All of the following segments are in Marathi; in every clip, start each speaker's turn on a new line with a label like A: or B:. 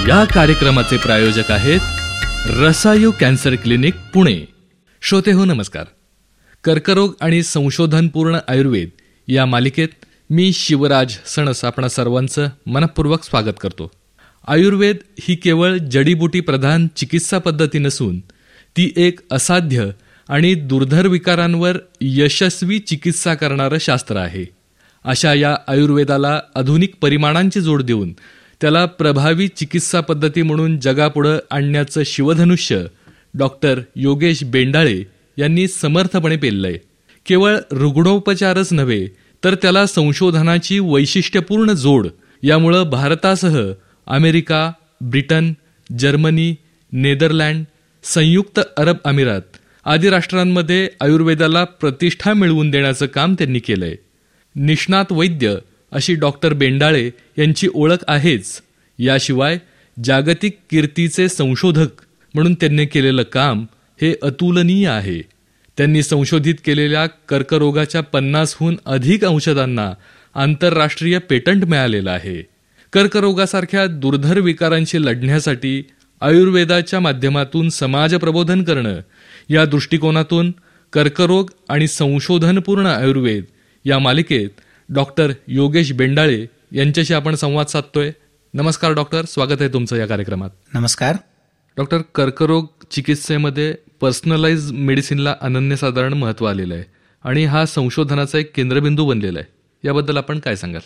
A: या कार्यक्रमाचे प्रायोजक आहेत रसायू कॅन्सर क्लिनिक पुणे. श्रोते हो नमस्कार. कर्करोग आणि संशोधनपूर्ण आयुर्वेद या मालिकेत मी शिवराज सणस आपणा सर्वांचं मनपूर्वक स्वागत करतो. आयुर्वेद ही केवळ जडीबुटी प्रधान चिकित्सा पद्धती नसून ती एक असाध्य आणि दुर्धर विकारांवर यशस्वी चिकित्सा करणारं शास्त्र आहे. अशा या आयुर्वेदाला आधुनिक परिमाणांची जोड देऊन त्याला प्रभावी चिकित्सा पद्धती म्हणून जगापुढं आणण्याचं शिवधनुष्य डॉक्टर योगेश बेंडाळे यांनी समर्थपणे पेललंय. केवळ रुग्णोपचारच नव्हे तर त्याला संशोधनाची वैशिष्ट्यपूर्ण जोड. यामुळं भारतासह अमेरिका, ब्रिटन, जर्मनी, नेदरलँड, संयुक्त अरब अमिरात आदी राष्ट्रांमध्ये आयुर्वेदाला प्रतिष्ठा मिळवून देण्याचं काम त्यांनी केलंय. निष्णात वैद्य अशी डॉक्टर बेंडाळे यांची ओळख आहेच. याशिवाय जागतिक कीर्तीचे संशोधक म्हणून त्यांनी केलेलं काम हे अतुलनीय आहे. त्यांनी संशोधित केलेल्या कर्करोगाच्या 50हून अधिक औषधांना आंतरराष्ट्रीय पेटंट मिळालेलं आहे. कर्करोगासारख्या दुर्धर विकारांशी लढण्यासाठी आयुर्वेदाच्या माध्यमातून समाज प्रबोधन करणं या दृष्टिकोनातून कर्करोग आणि संशोधनपूर्ण आयुर्वेद या मालिकेत डॉक्टर योगेश बेंडाळे यांच्याशी आपण संवाद साधतोय. नमस्कार डॉक्टर, स्वागत आहे तुमचं या कार्यक्रमात.
B: नमस्कार
A: डॉक्टर. कर्करोग चिकित्सेमध्ये पर्सनलाइज मेडिसिनला अनन्यसाधारण महत्त्व आलेलं आहे आणि हा संशोधनाचा एक केंद्रबिंदू बनलेला आहे. याबद्दल आपण काय सांगाल?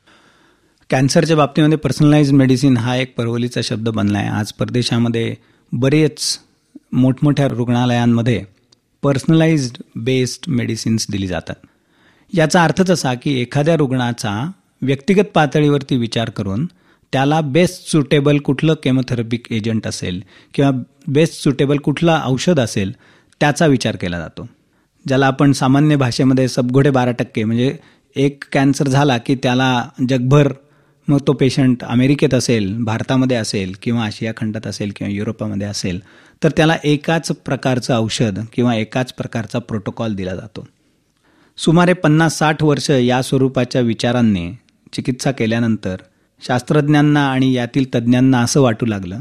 B: कॅन्सरच्या बाबतीमध्ये पर्सनलाइज मेडिसिन हा एक परवलीचा शब्द बनला आहे. आज परदेशामध्ये बरेच मोठमोठ्या रुग्णालयांमध्ये पर्सनलाइज्ड बेस्ड मेडिसिन्स दिली जातात. याचा अर्थच असा की एखाद्या रुग्णाचा व्यक्तिगत पातळीवरती विचार करून त्याला बेस्ट सुटेबल कुठलं केमोथेरपिक एजंट असेल किंवा बेस्ट सुटेबल कुठलं औषध असेल त्याचा विचार केला जातो. ज्याला आपण सामान्य भाषेमध्ये सबघोडे 12% म्हणजे एक कॅन्सर झाला की त्याला जगभर, मग तो पेशंट अमेरिकेत असेल, भारतामध्ये असेल किंवा आशिया खंडात असेल किंवा युरोपामध्ये असेल, तर त्याला एकाच प्रकारचं औषध किंवा एकाच प्रकारचा प्रोटोकॉल दिला जातो. सुमारे 50-60 वर्ष या स्वरूपाच्या विचारांनी चिकित्सा केल्यानंतर शास्त्रज्ञांना आणि यातील तज्ज्ञांना असं वाटू लागलं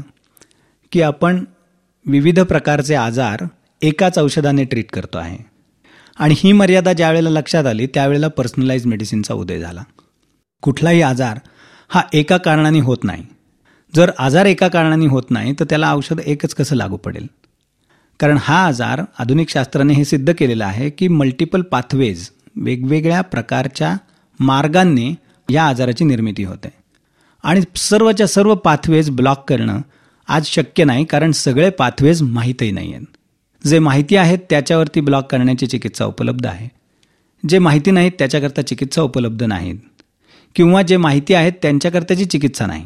B: की आपण विविध प्रकारचे आजार एकाच औषधाने ट्रीट करतो आहे. आणि ही मर्यादा ज्यावेळेला लक्षात आली त्यावेळेला पर्सनलाइज मेडिसिनचा उदय झाला. कुठलाही आजार हा एका कारणाने होत नाही. जर आजार एका कारणाने होत नाही तर त्याला औषध एकच कसं लागू पडेल? कारण हा आजार आधुनिक शास्त्राने हे सिद्ध केलेलं आहे की मल्टिपल पाथवेज, वेगवेगळ्या प्रकारच्या मार्गांनी या आजाराची निर्मिती होते. आणि सर्वच्या सर्व पाथवेज ब्लॉक करणं आज शक्य नाही, कारण सगळे पाथवेज माहीतही नाही आहेत. जे माहिती आहेत त्याच्यावरती ब्लॉक करण्याची चिकित्सा उपलब्ध आहे. जे माहिती नाहीत त्याच्याकरता चिकित्सा उपलब्ध नाहीत, किंवा जे माहिती आहेत त्यांच्याकरताची चिकित्सा नाही.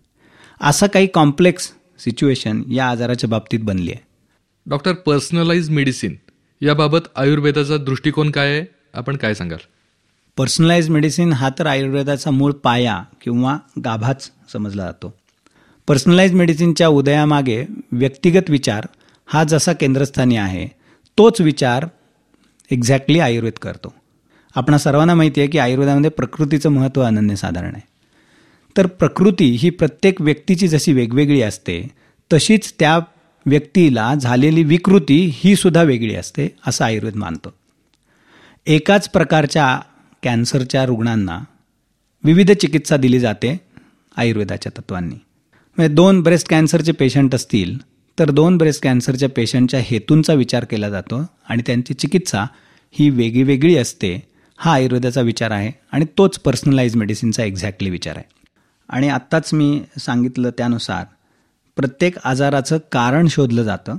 B: असं काही कॉम्प्लेक्स सिच्युएशन या आजाराच्या बाबतीत बनली आहे.
A: डॉक्टर, पर्सनलाइज मेडिसिन याबाबत आयुर्वेदाचा दृष्टिकोन काय आहे? आपण काय सांगाल?
B: पर्सनलाइज मेडिसिन हा तर आयुर्वेदाचा मूळ पाया किंवा गाभाच समजला जातो. पर्सनलाइज मेडिसिनच्या उदयामागे व्यक्तिगत विचार हा जसा केंद्रस्थानी आहे तोच विचार एक्झॅक्टली आयुर्वेद करतो. आपणा सर्वांना माहिती आहे की आयुर्वेदामध्ये प्रकृतीचं महत्त्व अनन्यसाधारण आहे. तर प्रकृती ही प्रत्येक व्यक्तीची जशी वेगवेगळी असते तशीच त्या व्यक्तीला झालेली विकृती ही सुद्धा वेगळी असते असं आयुर्वेद मानतो. एकाच प्रकारच्या कॅन्सरच्या रुग्णांना विविध चिकित्सा दिली जाते आयुर्वेदाच्या तत्वांनी. म्हणजे 2 ब्रेस्ट कॅन्सरचे पेशंट असतील तर 2 ब्रेस्ट कॅन्सरच्या पेशंटच्या हेतूंचा विचार केला जातो आणि त्यांची चिकित्सा ही वेगळी वेगळी असते. हा आयुर्वेदाचा विचार आहे आणि तोच पर्सनलाइज मेडिसिनचा एक्झॅक्टली विचार आहे. आणि आत्ताच मी सांगितलं त्यानुसार प्रत्येक आजाराचं कारण शोधलं जातं.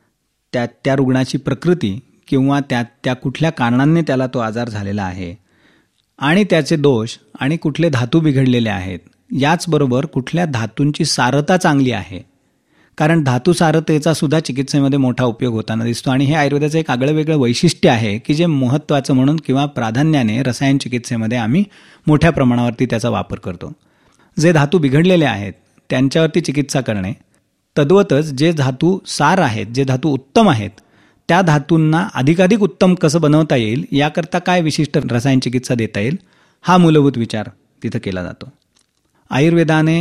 B: त्या रुग्णाची प्रकृती किंवा त्या कुठल्या कारणांनी त्याला तो आजार झालेला आहे आणि त्याचे दोष आणि कुठले धातू बिघडलेले आहेत, याचबरोबर कुठल्या धातूंची सारता चांगली आहे. कारण धातू सारतेचा सुद्धा चिकित्सेमध्ये मोठा उपयोग होताना दिसतो. आणि हे आयुर्वेदाचं एक आगळं वेगळं वैशिष्ट्य आहे की जे महत्त्वाचं म्हणून किंवा प्राधान्याने रसायन चिकित्सेमध्ये आम्ही मोठ्या प्रमाणावरती त्याचा वापर करतो. जे धातू बिघडलेले आहेत त्यांच्यावरती चिकित्सा करणे, तद्वतच जे धातू सार आहेत, जे धातू उत्तम आहेत, त्या धातूंना अधिकाधिक उत्तम कसं बनवता येईल याकरता काय विशिष्ट रसायन चिकित्सा देता येईल, हा मूलभूत विचार तिथं केला जातो. आयुर्वेदाने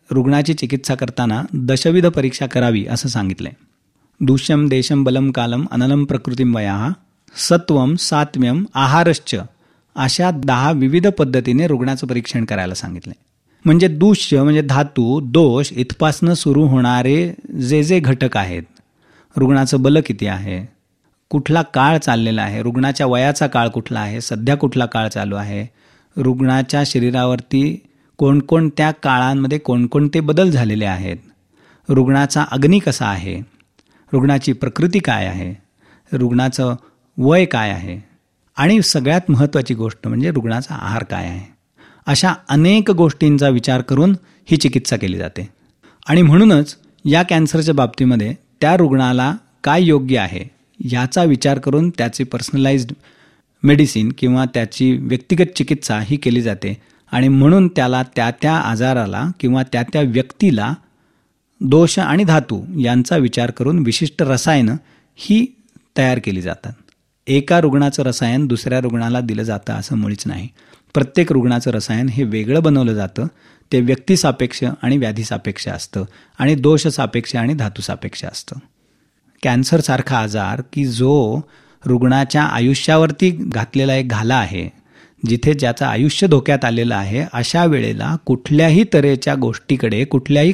B: रुग्णाची चिकित्सा करताना दशविध परीक्षा करावी असं सांगितलंय. दुष्यम देशम बलम कालम अनलम प्रकृतीम वयाः सत्वम सात्म्यम आहारश्च अशा 10 विविध पद्धतीने रुग्णाचं परीक्षण करायला सांगितलंय. म्हणजे दूष्य म्हणजे धातू, दोष इथपासनं सुरू होणारे जे घटक आहेत, रुग्णाचं बल किती आहे, कुठला काळ चाललेला आहे, रुग्णाच्या वयाचा काळ कुठला आहे, सध्या कुठला काळ चालू आहे, रुग्णाच्या शरीरावरती कोणकोणत्या काळांमध्ये कोणकोणते बदल झालेले आहेत, रुग्णाचा अग्नी कसा आहे, रुग्णाची प्रकृती काय आहे, रुग्णाचं वय काय आहे आणि सगळ्यात महत्त्वाची गोष्ट म्हणजे रुग्णाचा आहार काय आहे. अशा अनेक गोष्टींचा विचार करून ही चिकित्सा केली जाते. आणि म्हणूनच या कॅन्सरच्या बाबतीमध्ये त्या रुग्णाला काय योग्य आहे याचा विचार करून त्याची पर्सनलाइज्ड मेडिसिन किंवा त्याची व्यक्तिगत चिकित्सा ही केली जाते. आणि म्हणून त्याला त्या आजाराला किंवा त्या व्यक्तीला दोष आणि धातू यांचा विचार करून विशिष्ट रसायनं ही तयार केली जातात. एका रुग्णाचं रसायन दुसऱ्या रुग्णाला दिलं जातं असं मुळीच नाही. प्रत्येक रुग्णाचं रसायन हे वेगळं बनवलं जातं. ते व्यक्तिसापेक्ष आणि व्याधीसापेक्ष असतं आणि दोषसापेक्ष आणि धातूसापेक्ष असतं. कॅन्सरसारखा आजार की जो रुग्णाच्या आयुष्यावरती घातलेला एक घाला आहे, जिथे ज्याचं आयुष्य धोक्यात आलेलं आहे, अशा वेळेला कुठल्याही तऱ्हेच्या गोष्टीकडे, कुठल्याही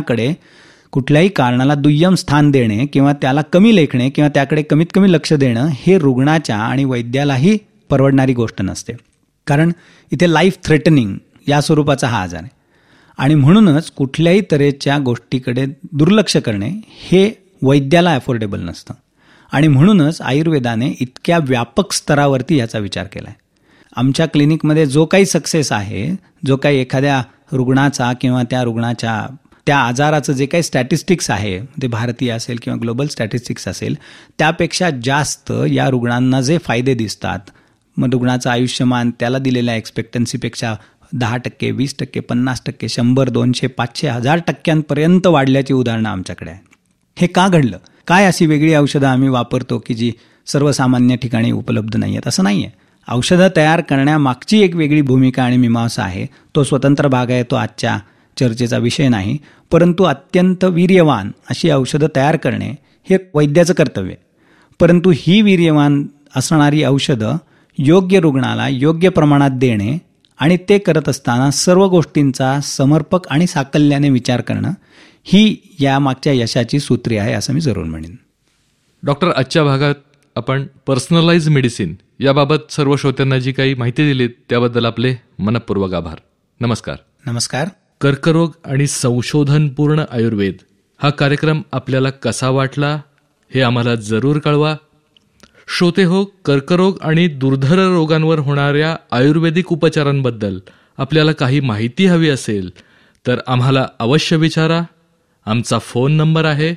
B: कारणाला दुय्यम स्थान देणे किंवा त्याला कमी लेखणे किंवा त्याकडे कमीत कमी लक्ष देणं हे रुग्णाच्या आणि वैद्यालाही परवडणारी गोष्ट नसते. कारण इथे लाईफ थ्रेटनिंग या स्वरूपाचा हा आजार आहे. आणि म्हणूनच कुठल्याही तऱ्हेच्या गोष्टीकडे दुर्लक्ष करणे हे वैद्याला अफोर्डेबल नसतं. आणि म्हणूनच आयुर्वेदाने इतक्या व्यापक स्तरावरती याचा विचार केला आहे. आमच्या क्लिनिकमध्ये जो काही सक्सेस आहे, जो काही एखाद्या रुग्णाचा किंवा त्या रुग्णाच्या त्या आजाराचं जे काही स्टॅटिस्टिक्स आहे, ते भारतीय असेल किंवा ग्लोबल स्टॅटिस्टिक्स असेल, त्यापेक्षा जास्त या रुग्णांना जे फायदे दिसतात, मग रुग्णाचं आयुष्यमान त्याला दिलेल्या एक्सपेक्टन्सीपेक्षा 10%, 20%, 50%, 100, 200, 500, 1000% वाढल्याची उदाहरणं आमच्याकडे आहेत. हे का घडलं? काय अशी वेगळी औषधं आम्ही वापरतो की जी सर्वसामान्य ठिकाणी उपलब्ध नाही आहेत? असं नाही आहे. औषधं तयार करण्यामागची एक वेगळी भूमिका आणि मीमांसा आहे. तो स्वतंत्र भाग आहे, तो आजच्या चर्चेचा विषय नाही. परंतु अत्यंत वीर्यवान अशी औषधं तयार करणे हे वैद्याचं कर्तव्य आहे. परंतु ही वीर्यवान असणारी औषधं योग्य रुग्णाला योग्य प्रमाणात देणे आणि ते करत असताना सर्व गोष्टींचा समर्पक आणि साकल्याने विचार करणं ही यामागच्या यशाची सूत्री आहे असं मी जरूर म्हणेन.
A: डॉक्टर, आजच्या भागात आपण पर्सनलाइज मेडिसिन याबाबत सर्व श्रोत्यांना जी काही माहिती दिली त्याबद्दल आपले मनपूर्वक आभार. नमस्कार.
B: नमस्कार.
A: कर्करोग आणि संशोधनपूर्ण आयुर्वेद हा कार्यक्रम आपल्याला कसा वाटला हे आम्हाला जरूर कळवा. श्रोते हो, कर्करोग आणि दुर्धर रोगांवर होणाऱ्या आयुर्वेदिक उपचारांबद्दल आपल्याला काही माहिती हवी असेल तर आम्हाला अवश्य विचारा. आमचा फोन नंबर आहे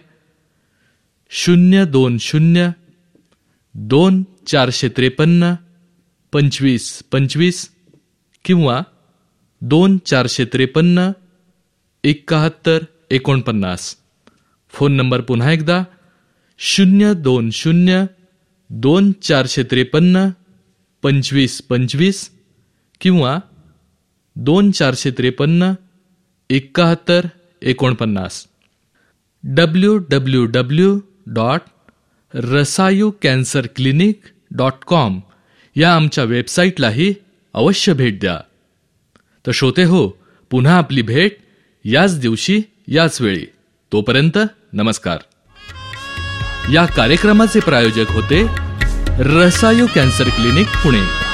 A: 02024532525 किंवा 2453-71-49. फोन नंबर पुन्हा एकदा 0202453-2525 किंवा 2453-71-49. www.rasayucancerclinic.com या आमच्या वेबसाईटलाही अवश्य भेट द्या. तर श्रोते हो, पुन्हा आपली भेट याच दिवशी याच वेळी. तोपर्यंत नमस्कार. या कार्यक्रमाचे प्रायोजक होते रसायू कॅन्सर क्लिनिक पुणे.